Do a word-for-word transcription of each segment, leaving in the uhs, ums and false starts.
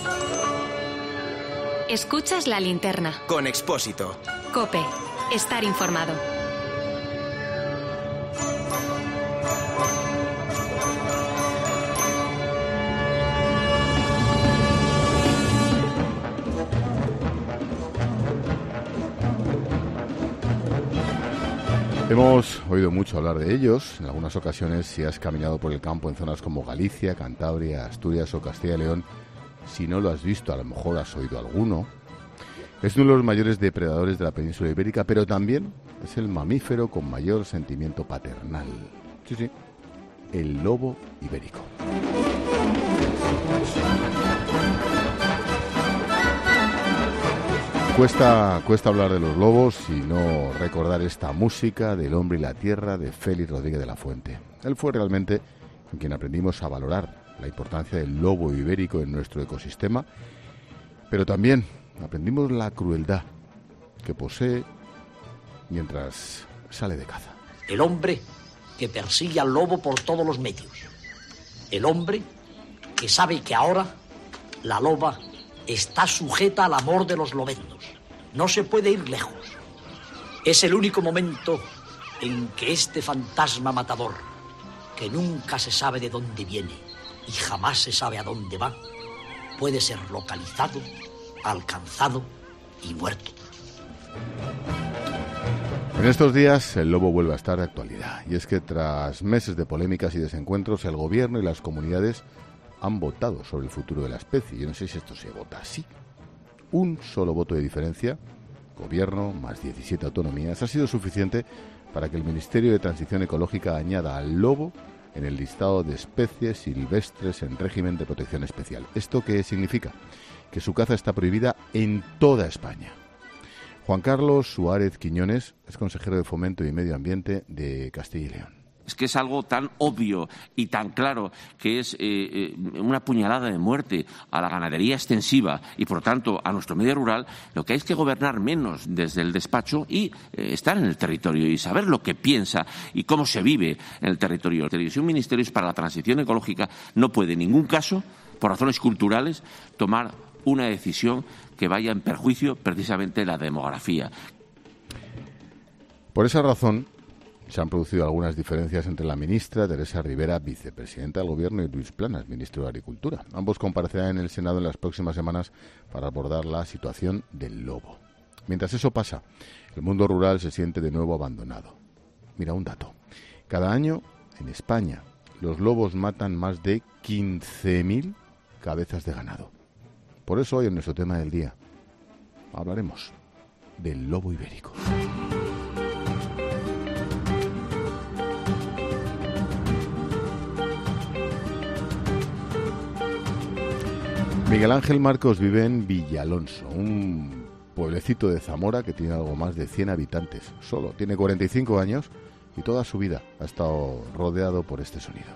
Escuchas La Linterna. Con Expósito. COPE. Estar informado. Hemos oído mucho hablar de ellos. En algunas ocasiones, si has caminado por el campo en zonas como Galicia, Cantabria, Asturias o Castilla y León, si no lo has visto, a lo mejor has oído alguno. Es uno de los mayores depredadores de la península ibérica, pero también es el mamífero con mayor sentimiento paternal. Sí, sí, el lobo ibérico. Cuesta, cuesta hablar de los lobos y no recordar esta música del hombre y la tierra de Félix Rodríguez de la Fuente. Él fue realmente quien aprendimos a valorar la importancia del lobo ibérico en nuestro ecosistema, pero también aprendimos la crueldad que posee mientras sale de caza. El hombre que persigue al lobo por todos los medios. El hombre que sabe que ahora la loba está sujeta al amor de los lobendos. No se puede ir lejos. Es el único momento en que este fantasma matador, que nunca se sabe de dónde viene y jamás se sabe a dónde va, puede ser localizado, alcanzado y muerto. En estos días el lobo vuelve a estar de actualidad, y es que tras meses de polémicas y desencuentros, el gobierno y las comunidades han votado sobre el futuro de la especie. Yo no sé si esto se vota así. Un solo voto de diferencia, gobierno más diecisiete autonomías, ha sido suficiente para que el Ministerio de Transición Ecológica añada al lobo en el listado de especies silvestres en régimen de protección especial. ¿Esto qué significa? Que su caza está prohibida en toda España. Juan Carlos Suárez Quiñones es consejero de Fomento y Medio Ambiente de Castilla y León. Es que es algo tan obvio y tan claro que es eh, eh, una puñalada de muerte a la ganadería extensiva y, por tanto, a nuestro medio rural. Lo que hay es que gobernar menos desde el despacho y eh, estar en el territorio y saber lo que piensa y cómo se vive en el territorio. Si un ministerio es para la transición ecológica, no puede en ningún caso, por razones culturales, tomar una decisión que vaya en perjuicio precisamente de la demografía. Por esa razón, se han producido algunas diferencias entre la ministra Teresa Rivera, vicepresidenta del Gobierno, y Luis Planas, ministro de Agricultura. Ambos comparecerán en el Senado en las próximas semanas para abordar la situación del lobo. Mientras eso pasa, el mundo rural se siente de nuevo abandonado. Mira un dato. Cada año, en España, los lobos matan más de quince mil cabezas de ganado. Por eso hoy en nuestro tema del día hablaremos del lobo ibérico. Miguel Ángel Marcos vive en Villalonso, un pueblecito de Zamora que tiene algo más de cien habitantes. Solo tiene cuarenta y cinco años y toda su vida ha estado rodeado por este sonido.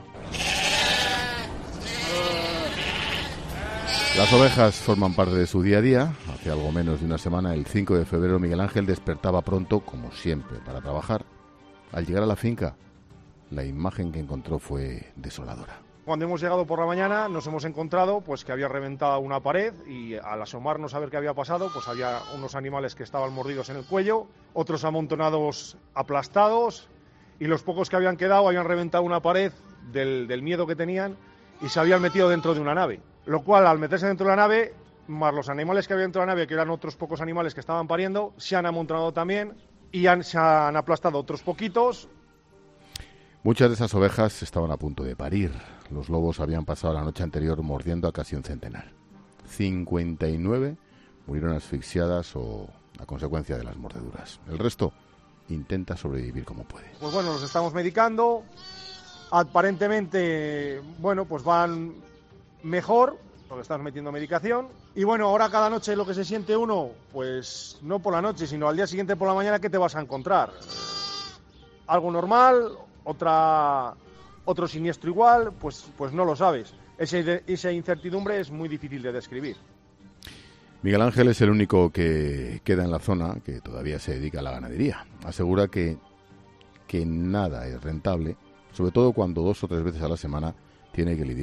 Las ovejas forman parte de su día a día. Hace algo menos de una semana, el cinco de febrero, Miguel Ángel despertaba pronto, como siempre, para trabajar. Al llegar a la finca, la imagen que encontró fue desoladora. Cuando hemos llegado por la mañana nos hemos encontrado pues que había reventado una pared y al asomarnos a ver qué había pasado, pues había unos animales que estaban mordidos en el cuello, otros amontonados aplastados, y los pocos que habían quedado habían reventado una pared del, del miedo que tenían y se habían metido dentro de una nave. Lo cual, al meterse dentro de la nave, más los animales que había dentro de la nave, que eran otros pocos animales que estaban pariendo, se han amontonado también y han, se han aplastado otros poquitos. Muchas de esas ovejas estaban a punto de parir. Los lobos habían pasado la noche anterior mordiendo a casi un centenar. cincuenta y nueve murieron asfixiadas o a consecuencia de las mordeduras. El resto intenta sobrevivir como puede. Pues bueno, los estamos medicando. Aparentemente, bueno, pues van mejor, porque estamos metiendo medicación. Y bueno, ahora cada noche lo que se siente uno, pues no por la noche, sino al día siguiente por la mañana, ¿qué te vas a encontrar? Algo normal, otra otro siniestro igual, pues pues no lo sabes. Ese, esa incertidumbre es muy difícil de describir. Miguel Ángel es el único que queda en la zona que todavía se dedica a la ganadería. Asegura que, que nada es rentable, sobre todo cuando dos o tres veces a la semana tiene que lidiar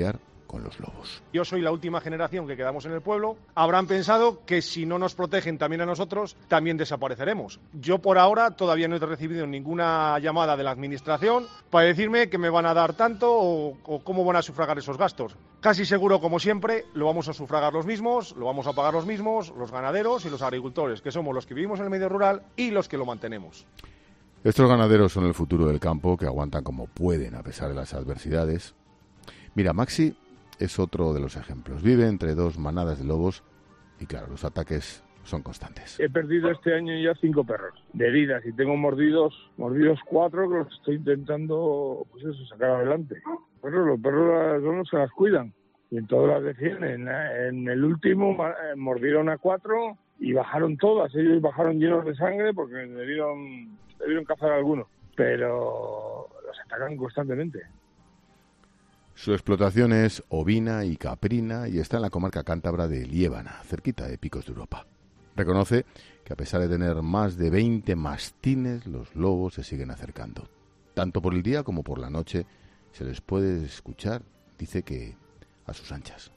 con los lobos. Yo soy la última generación que quedamos en el pueblo. Habrán pensado que si no nos protegen también a nosotros, también desapareceremos. Yo por ahora todavía no he recibido ninguna llamada de la administración para decirme que me van a dar tanto o, o cómo van a sufragar esos gastos. Casi seguro, como siempre, lo vamos a sufragar los mismos, lo vamos a pagar los mismos, los ganaderos y los agricultores, que somos los que vivimos en el medio rural y los que lo mantenemos. Estos ganaderos son el futuro del campo, que aguantan como pueden a pesar de las adversidades. Mira, Maxi es otro de los ejemplos. Vive entre dos manadas de lobos y, claro, los ataques son constantes. He perdido este año ya cinco perros de heridas y tengo mordidos mordidos cuatro que los estoy intentando, pues eso, sacar adelante. Pero los perros son los que las cuidan y en todas las defienden. En el último mordieron a cuatro y bajaron todas. Ellos bajaron llenos de sangre porque debieron, debieron cazar a algunos, pero los atacan constantemente. Su explotación es ovina y caprina y está en la comarca cántabra de Liébana, cerquita de Picos de Europa. Reconoce que a pesar de tener más de veinte mastines, los lobos se siguen acercando. Tanto por el día como por la noche se les puede escuchar, dice que a sus anchas.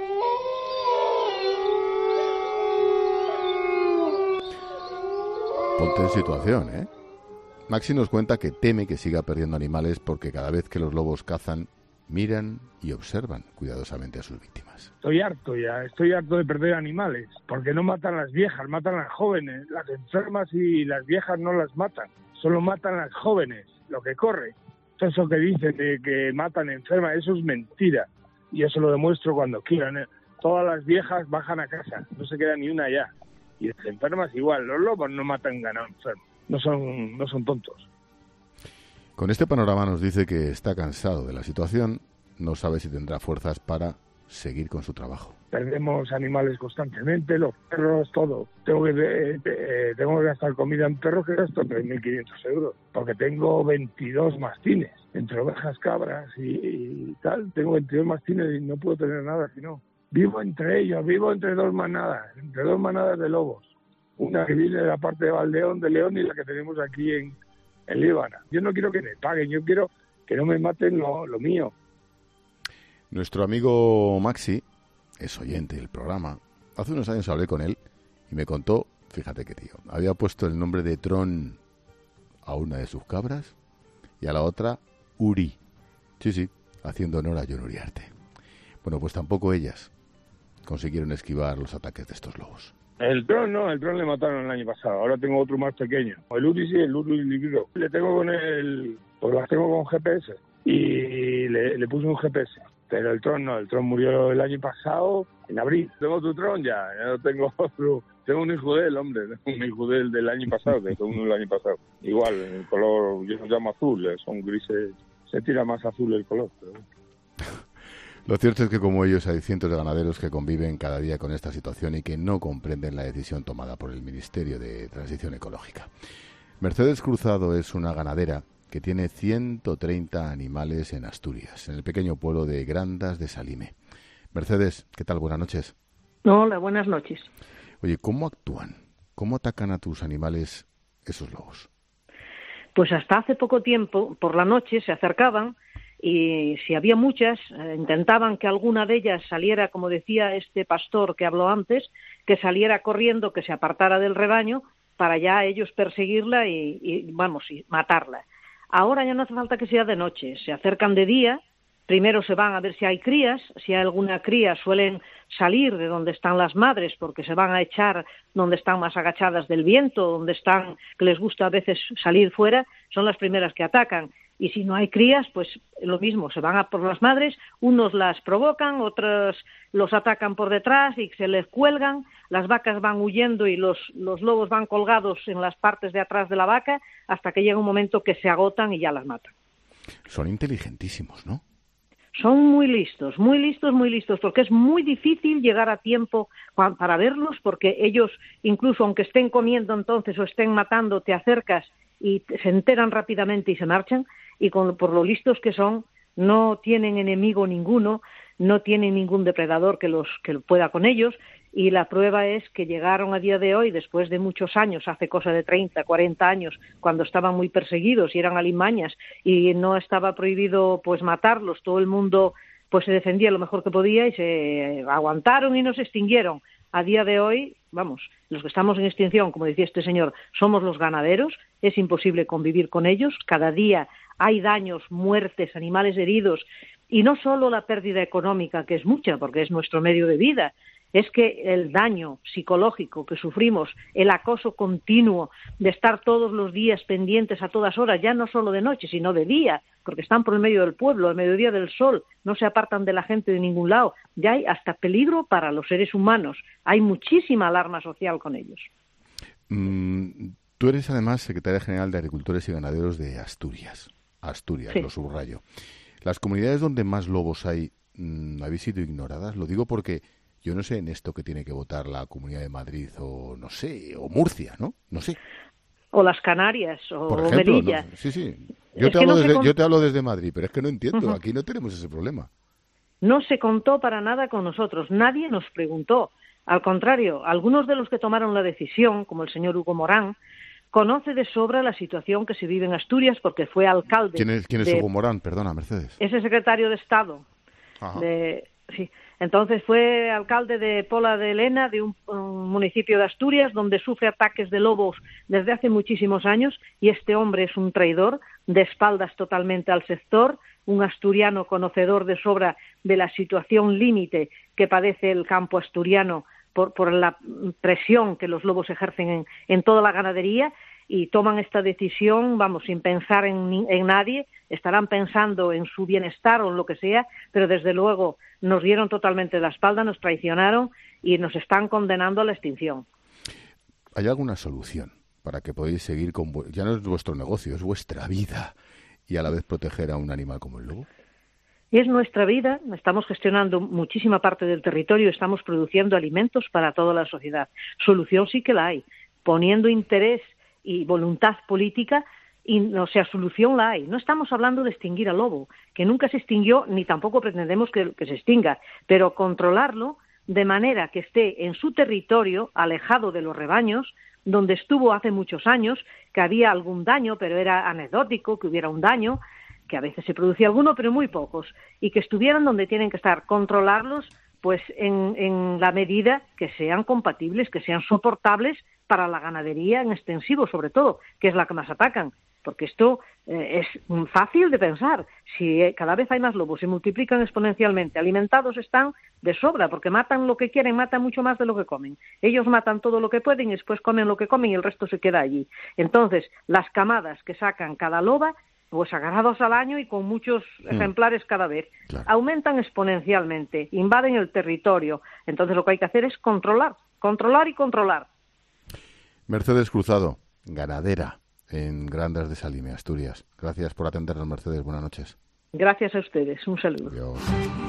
Ponte en situación, ¿eh? Maxi nos cuenta que teme que siga perdiendo animales porque cada vez que los lobos cazan, miran y observan cuidadosamente a sus víctimas. Estoy harto ya, estoy harto de perder animales, porque no matan las viejas, matan las jóvenes. Las enfermas y las viejas no las matan, solo matan las jóvenes, lo que corre. Eso que dicen de que matan enfermas, eso es mentira. Y eso lo demuestro cuando quieran. Todas las viejas bajan a casa, no se queda ni una allá. Y las enfermas igual, los lobos no matan ganado enfermo, no son, no son tontos. Con este panorama nos dice que está cansado de la situación, no sabe si tendrá fuerzas para seguir con su trabajo. Perdemos animales constantemente, los perros, todo. Tengo que, eh, eh, tengo que gastar comida en perros que gasto tres mil quinientos euros, porque tengo veintidós mastines, entre ovejas, cabras y, y tal. Tengo veintidós mastines y no puedo tener nada si no. Vivo entre ellos, vivo entre dos manadas, entre dos manadas de lobos. Una que viene de la parte de Valdeón, de León, y la que tenemos aquí en... en Líbana. Yo no quiero que me paguen, yo quiero que no me maten lo, lo mío. Nuestro amigo Maxi es oyente del programa. Hace unos años hablé con él y me contó, fíjate qué tío, había puesto el nombre de Tron a una de sus cabras y a la otra Uri. Sí, sí, haciendo honor a Jon Uriarte. Bueno, pues tampoco ellas consiguieron esquivar los ataques de estos lobos. El Tron no, el Tron le mataron el año pasado. Ahora tengo otro más pequeño. El Uri sí, el Uri libro. Le tengo con el... pues las tengo con G P S. Y le, le puse un G P S. Pero el Tron no, el Tron murió el año pasado, en abril. Tengo tu Tron ya, ya no tengo otro. Tengo un hijo de él, hombre. Un hijo de él del año pasado, que tengo uno del año pasado. Igual, el color, yo lo llamo azul, son grises. Se tira más azul el color, pero bueno. Lo cierto es que como ellos hay cientos de ganaderos que conviven cada día con esta situación y que no comprenden la decisión tomada por el Ministerio de Transición Ecológica. Mercedes Cruzado es una ganadera que tiene ciento treinta animales en Asturias, en el pequeño pueblo de Grandas de Salime. Mercedes, ¿qué tal? Buenas noches. Hola, buenas noches. Oye, ¿cómo actúan? ¿Cómo atacan a tus animales esos lobos? Pues hasta hace poco tiempo, por la noche, se acercaban y si había muchas, eh, intentaban que alguna de ellas saliera, como decía este pastor que habló antes, que saliera corriendo, que se apartara del rebaño, para ya ellos perseguirla y, y vamos, y matarla. Ahora ya no hace falta que sea de noche, se acercan de día, primero se van a ver si hay crías, si hay alguna cría suelen salir de donde están las madres porque se van a echar donde están más agachadas del viento, donde están, que les gusta a veces salir fuera, son las primeras que atacan. Y si no hay crías, pues lo mismo, se van a por las madres, unos las provocan, otros los atacan por detrás y se les cuelgan, las vacas van huyendo y los, los lobos van colgados en las partes de atrás de la vaca hasta que llega un momento que se agotan y ya las matan. Son inteligentísimos, ¿no? Son muy listos, muy listos, muy listos, porque es muy difícil llegar a tiempo para verlos, porque ellos, incluso aunque estén comiendo entonces o estén matando, te acercas y se enteran rápidamente y se marchan, y con, por lo listos que son, no tienen enemigo ninguno, no tienen ningún depredador que los que pueda con ellos, y la prueba es que llegaron a día de hoy, después de muchos años, hace cosa de treinta, cuarenta años, cuando estaban muy perseguidos y eran alimañas y no estaba prohibido pues matarlos, todo el mundo pues se defendía lo mejor que podía y se aguantaron y no se extinguieron. A día de hoy, vamos, los que estamos en extinción, como decía este señor, somos los ganaderos, es imposible convivir con ellos, cada día hay daños, muertes, animales heridos, y no solo la pérdida económica, que es mucha, porque es nuestro medio de vida, es que el daño psicológico que sufrimos, el acoso continuo de estar todos los días pendientes a todas horas, ya no solo de noche, sino de día, porque están por el medio del pueblo, al mediodía del sol, no se apartan de la gente de ningún lado, ya hay hasta peligro para los seres humanos, hay muchísima alarma social con ellos. Mm, tú eres además secretaria general de Agricultores y Ganaderos de Asturias, Asturias, sí. Lo subrayo. Las comunidades donde más lobos hay, mmm, ¿habéis sido ignoradas? Lo digo porque yo no sé en esto que tiene que votar la Comunidad de Madrid o, no sé, o Murcia, ¿no? No sé. O las Canarias, o Por ejemplo, Melilla. No, sí, sí. Yo te, hablo no desde, con... yo te hablo desde Madrid, pero es que no entiendo. Uh-huh. Aquí no tenemos ese problema. No se contó para nada con nosotros. Nadie nos preguntó. Al contrario, algunos de los que tomaron la decisión, como el señor Hugo Morán, conoce de sobra la situación que se vive en Asturias porque fue alcalde. ¿Quién es, quién es de... Hugo Morán? Perdona, Mercedes. Es el secretario de Estado. Ajá. De... Sí. Entonces fue alcalde de Pola de Elena, de un, un municipio de Asturias, donde sufre ataques de lobos desde hace muchísimos años, y este hombre es un traidor, de espaldas totalmente al sector, un asturiano conocedor de sobra de la situación límite que padece el campo asturiano por, por la presión que los lobos ejercen en, en toda la ganadería, y toman esta decisión, vamos, sin pensar en, en nadie, estarán pensando en su bienestar o en lo que sea, pero desde luego nos dieron totalmente la espalda, nos traicionaron y nos están condenando a la extinción. ¿Hay alguna solución para que podáis seguir con... Ya no es vuestro negocio, es vuestra vida, y a la vez proteger a un animal como el lobo? Es nuestra vida, estamos gestionando muchísima parte del territorio, estamos produciendo alimentos para toda la sociedad. Solución sí que la hay, poniendo interés y voluntad política, y, o sea, solución la hay. No estamos hablando de extinguir al lobo, que nunca se extinguió, ni tampoco pretendemos que, que se extinga, pero controlarlo de manera que esté en su territorio, alejado de los rebaños, donde estuvo hace muchos años, que había algún daño, pero era anecdótico, que hubiera un daño, que a veces se producía alguno, pero muy pocos, y que estuvieran donde tienen que estar, controlarlos pues en, en la medida que sean compatibles, que sean soportables para la ganadería en extensivo, sobre todo, que es la que más atacan. Porque esto eh, es fácil de pensar. Si eh, cada vez hay más lobos, se multiplican exponencialmente, alimentados están de sobra, porque matan lo que quieren, matan mucho más de lo que comen. Ellos matan todo lo que pueden y después comen lo que comen y el resto se queda allí. Entonces, las camadas que sacan cada loba, pues agarrados al año y con muchos mm. ejemplares cada vez, claro, aumentan exponencialmente, invaden el territorio. Entonces lo que hay que hacer es controlar, controlar y controlar. Mercedes Cruzado, ganadera en Grandas de Salime, Asturias. Gracias por atendernos, Mercedes. Buenas noches. Gracias a ustedes. Un saludo. Adiós.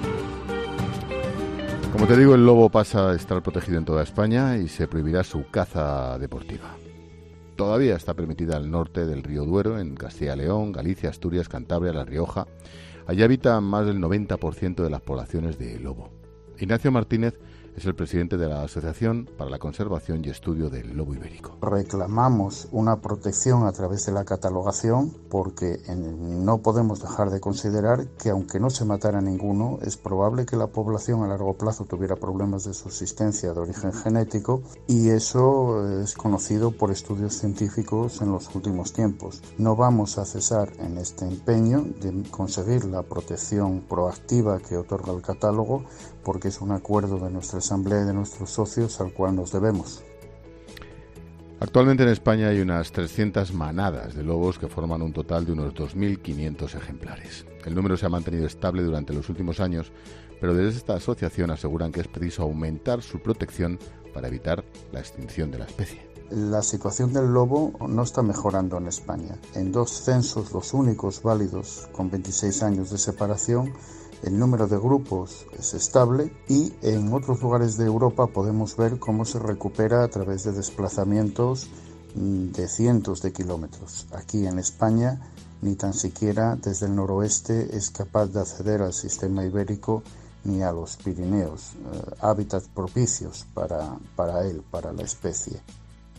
Como te digo, el lobo pasa a estar protegido en toda España y se prohibirá su caza deportiva. Todavía está permitida al norte del río Duero, en Castilla y León, Galicia, Asturias, Cantabria, La Rioja. Allí habitan más del noventa por ciento de las poblaciones de lobo. Ignacio Martínez es el presidente de la Asociación para la Conservación y Estudio del Lobo Ibérico. Reclamamos una protección a través de la catalogación porque en, no podemos dejar de considerar que aunque no se matara ninguno, es probable que la población a largo plazo tuviera problemas de subsistencia de origen genético, y eso es conocido por estudios científicos en los últimos tiempos. No vamos a cesar en este empeño de conseguir la protección proactiva que otorga el catálogo, porque es un acuerdo de nuestra Asamblea y de nuestros socios al cual nos debemos. Actualmente en España hay unas trescientas manadas de lobos que forman un total de unos dos mil quinientos ejemplares. El número se ha mantenido estable durante los últimos años, pero desde esta asociación aseguran que es preciso aumentar su protección para evitar la extinción de la especie. La situación del lobo no está mejorando en España. En dos censos, los únicos válidos con veintiséis años de separación, el número de grupos es estable, y en otros lugares de Europa podemos ver cómo se recupera a través de desplazamientos de cientos de kilómetros. Aquí en España ni tan siquiera desde el noroeste es capaz de acceder al sistema ibérico ni a los Pirineos, eh, hábitats propicios para, para él, para la especie.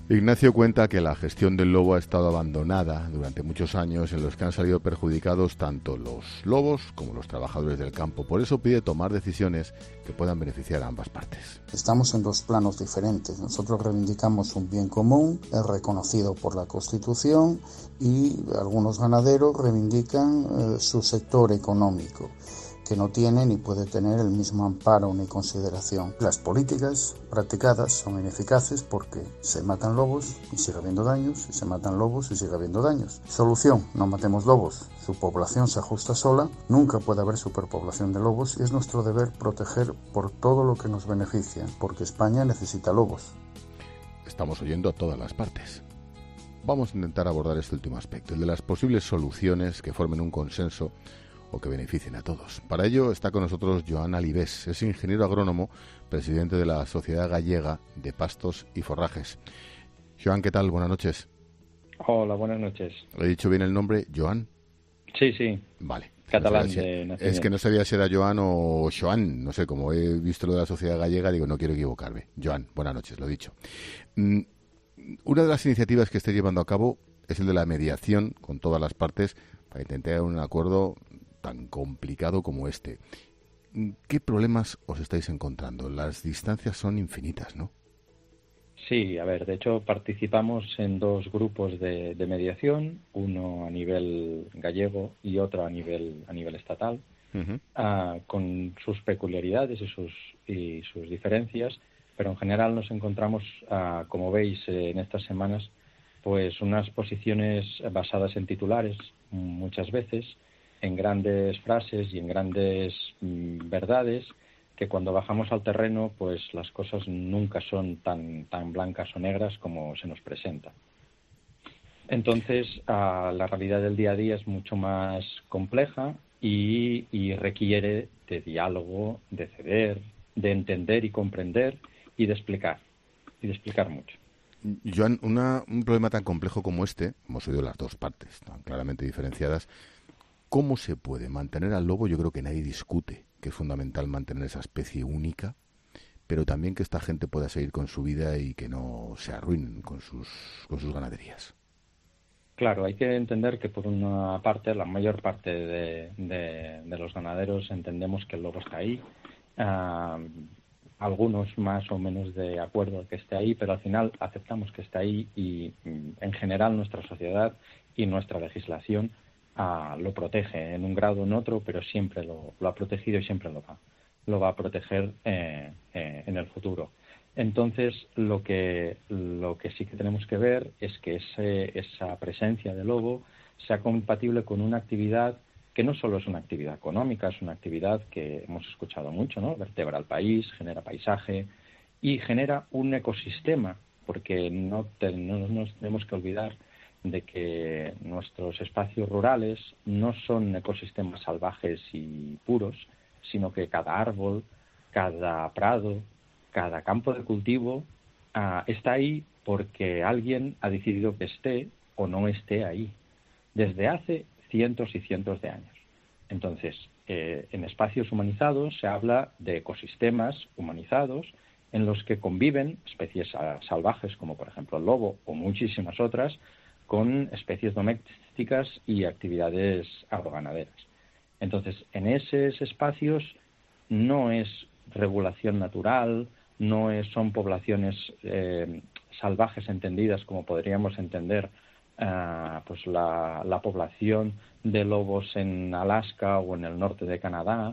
Ignacio cuenta que la gestión del lobo ha estado abandonada durante muchos años, en los que han salido perjudicados tanto los lobos como los trabajadores del campo. Por eso pide tomar decisiones que puedan beneficiar a ambas partes. Estamos en dos planos diferentes. Nosotros reivindicamos un bien común, es reconocido por la Constitución, y algunos ganaderos reivindican eh, su sector económico, que no tiene ni puede tener el mismo amparo ni consideración. Las políticas practicadas son ineficaces porque se matan lobos y sigue habiendo daños, y se matan lobos y sigue habiendo daños. Solución: no matemos lobos. Su población se ajusta sola, nunca puede haber superpoblación de lobos, y es nuestro deber proteger por todo lo que nos beneficia, porque España necesita lobos. Estamos oyendo a todas las partes. Vamos a intentar abordar este último aspecto, el de las posibles soluciones que formen un consenso o que beneficien a todos. Para ello está con nosotros Joan Alibés, es ingeniero agrónomo, presidente de la Sociedad Gallega de Pastos y Forrajes. Joan, ¿qué tal? Buenas noches. Hola, buenas noches. ¿He dicho bien el nombre, Joan? Sí, sí. Vale. Catalán no de nacimiento. Es que no sabía si era Joan o Joan, no sé, como he visto lo de la Sociedad Gallega, digo, no quiero equivocarme. Joan, buenas noches, lo he dicho. Mm, una de las iniciativas que esté llevando a cabo es el de la mediación con todas las partes para intentar un acuerdo tan complicado como este. ¿Qué problemas os estáis encontrando? Las distancias son infinitas, ¿no? Sí, a ver, de hecho participamos en dos grupos de, de mediación, uno a nivel gallego y otro a nivel a nivel estatal, uh-huh. uh, con sus peculiaridades y sus y sus diferencias, pero en general nos encontramos, uh, como veis eh, en estas semanas, pues unas posiciones basadas en titulares muchas veces, en grandes frases y en grandes mm, verdades, que cuando bajamos al terreno, pues las cosas nunca son tan tan blancas o negras como se nos presenta. Entonces, uh, la realidad del día a día es mucho más compleja y, y requiere de diálogo, de ceder, de entender y comprender y de explicar, y de explicar mucho. Joan, una, un problema tan complejo como este, hemos oído las dos partes, tan claramente diferenciadas. ¿Cómo se puede mantener al lobo? Yo creo que nadie discute que es fundamental mantener esa especie única, pero también que esta gente pueda seguir con su vida y que no se arruinen con sus, con sus ganaderías. Claro, hay que entender que por una parte, la mayor parte de, de, de los ganaderos entendemos que el lobo está ahí, uh, algunos más o menos de acuerdo que esté ahí, pero al final aceptamos que está ahí y en general nuestra sociedad y nuestra legislación Ah, lo protege en un grado o en otro, pero siempre lo, lo ha protegido y siempre lo va, lo va a proteger eh, eh, en el futuro. Entonces, lo que, lo que sí que tenemos que ver es que ese, esa presencia de lobo sea compatible con una actividad que no solo es una actividad económica, es una actividad que hemos escuchado mucho, ¿no? Vertebra el país, genera paisaje y genera un ecosistema, porque no, te, no nos tenemos que olvidar de que nuestros espacios rurales no son ecosistemas salvajes y puros, sino que cada árbol, cada prado, cada campo de cultivo uh, está ahí porque alguien ha decidido que esté o no esté ahí, desde hace cientos y cientos de años. Entonces, eh, en espacios humanizados se habla de ecosistemas humanizados en los que conviven especies salvajes, como por ejemplo el lobo o muchísimas otras, con especies domésticas y actividades agroganaderas. Entonces, en esos espacios no es regulación natural, no es, son poblaciones eh, salvajes entendidas como podríamos entender uh, pues la, la población de lobos en Alaska o en el norte de Canadá,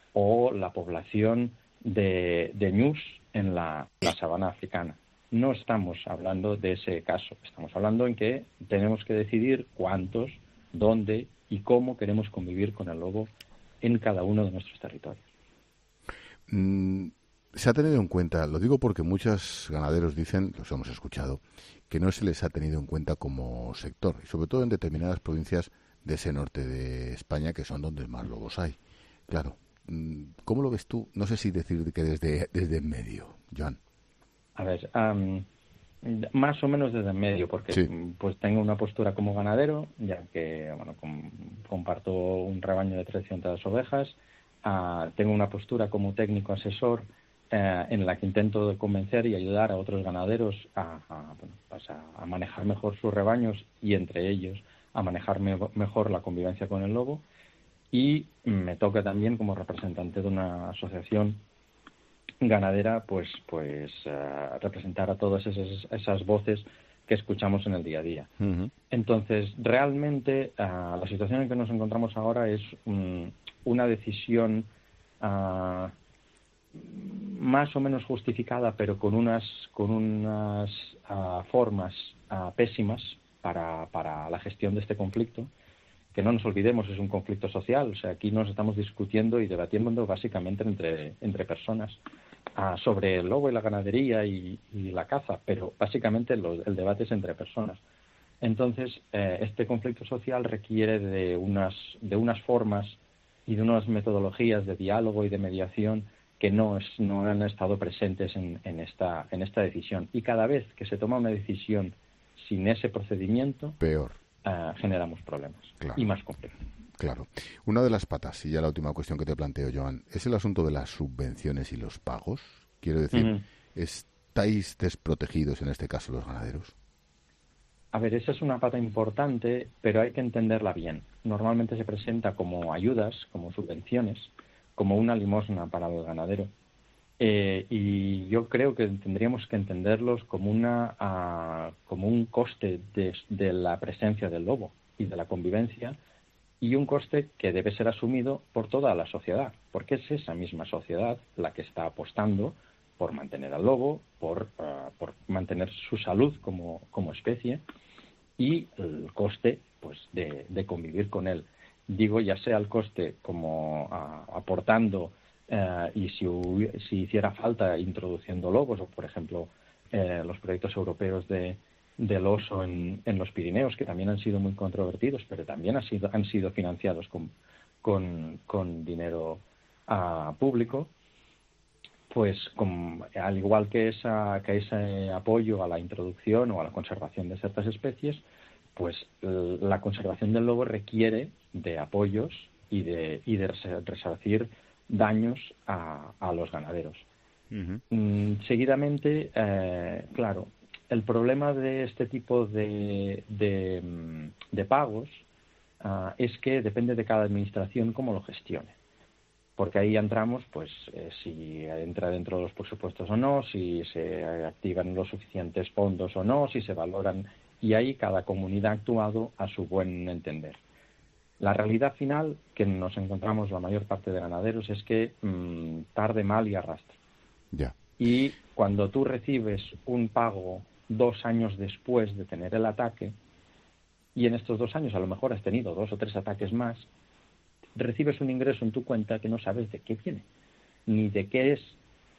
o la población de, de ñus en la, la sabana africana. No estamos hablando de ese caso, estamos hablando en que tenemos que decidir cuántos, dónde y cómo queremos convivir con el lobo en cada uno de nuestros territorios. Mm, se ha tenido en cuenta, lo digo porque muchos ganaderos dicen, los hemos escuchado, que no se les ha tenido en cuenta como sector, y sobre todo en determinadas provincias de ese norte de España, que son donde más lobos hay. Claro, ¿cómo lo ves tú? No sé si decir que desde, desde en medio, Joan. A ver, um, más o menos desde en medio, porque sí. Pues tengo una postura como ganadero, ya que bueno com, comparto un rebaño de trescientas ovejas, uh, tengo una postura como técnico asesor eh, en la que intento convencer y ayudar a otros ganaderos a, a, bueno, pues a, a manejar mejor sus rebaños y entre ellos a manejar me, mejor la convivencia con el lobo. Y me toca también, como representante de una asociación ganadera, pues pues uh, representar a todas esas, esas voces que escuchamos en el día a día. Uh-huh. Entonces, realmente, uh, la situación en que nos encontramos ahora es um, una decisión uh, más o menos justificada, pero con unas con unas uh, formas uh, pésimas para, para la gestión de este conflicto, que no nos olvidemos, es un conflicto social. O sea, aquí nos estamos discutiendo y debatiendo básicamente entre, entre personas uh, sobre el lobo y la ganadería y, y la caza, pero básicamente lo, el debate es entre personas. Entonces, eh, este conflicto social requiere de unas, de unas formas y de unas metodologías de diálogo y de mediación que no, es, no han estado presentes en, en, esta, en esta decisión. Y cada vez que se toma una decisión sin ese procedimiento, peor. Uh, generamos problemas, claro, y más complejos. Claro. Una de las patas, y ya la última cuestión que te planteo, Joan, es el asunto de las subvenciones y los pagos. Quiero decir, uh-huh. ¿estáis desprotegidos en este caso los ganaderos? A ver, esa es una pata importante, pero hay que entenderla bien. Normalmente se presenta como ayudas, como subvenciones, como una limosna para el ganadero. Eh, y yo creo que tendríamos que entenderlos como una uh, como un coste de, de la presencia del lobo y de la convivencia, y un coste que debe ser asumido por toda la sociedad, porque es esa misma sociedad la que está apostando por mantener al lobo, por, uh, por mantener su salud como, como especie, y el coste pues de, de convivir con él. Digo, ya sea el coste como uh, aportando Uh, y si, si hiciera falta introduciendo lobos, o por ejemplo eh, los proyectos europeos de, del oso en, en los Pirineos, que también han sido muy controvertidos, pero también han sido, han sido financiados con, con, con dinero uh, público, pues con, al igual que, esa, que ese apoyo a la introducción o a la conservación de ciertas especies, pues la conservación del lobo requiere de apoyos y de, y de resarcir daños a, a los ganaderos. Uh-huh. Mm, seguidamente, eh, claro, el problema de este tipo de, de, de pagos uh, es que depende de cada administración cómo lo gestione. Porque ahí entramos, pues, eh, si entra dentro de los presupuestos o no, si se activan los suficientes fondos o no, si se valoran, y ahí cada comunidad ha actuado a su buen entender. La realidad final que nos encontramos la mayor parte de ganaderos es que mmm, tarde, mal y arrastra. Ya. Y cuando tú recibes un pago dos años después de tener el ataque, y en estos dos años a lo mejor has tenido dos o tres ataques más, recibes un ingreso en tu cuenta que no sabes de qué viene, ni de qué es,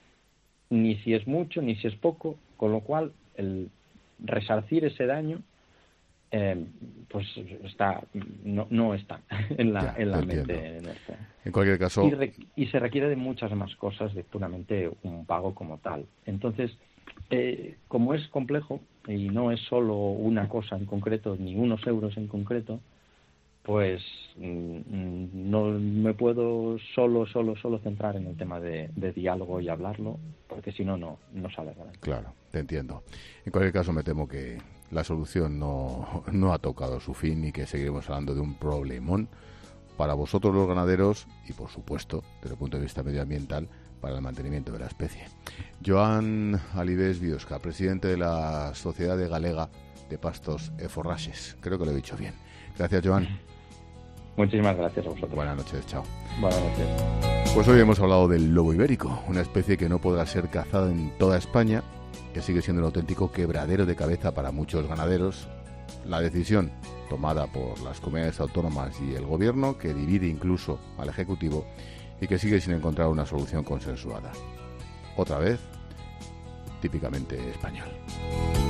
ni si es mucho, ni si es poco, con lo cual el resarcir ese daño Eh, pues está no no está en la, ya, en la mente nuestra. En cualquier caso, y, re, y se requiere de muchas más cosas de puramente un pago como tal. Entonces, eh, como es complejo y no es solo una cosa en concreto ni unos euros en concreto, pues mm, no me puedo solo solo solo centrar en el tema de, de diálogo y hablarlo, porque si no no no sale adelante. Claro, te entiendo. En cualquier caso, me temo que la solución no, no ha tocado su fin y que seguiremos hablando de un problemón para vosotros los ganaderos y, por supuesto, desde el punto de vista medioambiental, para el mantenimiento de la especie. Joan Alibés Biosca, presidente de la Sociedad de Galega de Pastos e Forraxes. Creo que lo he dicho bien. Gracias, Joan. Muchísimas gracias a vosotros. Buenas noches, chao. Buenas noches. Pues hoy hemos hablado del lobo ibérico, una especie que no podrá ser cazada en toda España, que sigue siendo un auténtico quebradero de cabeza para muchos ganaderos. La decisión tomada por las comunidades autónomas y el gobierno, que divide incluso al Ejecutivo y que sigue sin encontrar una solución consensuada. Otra vez, típicamente español.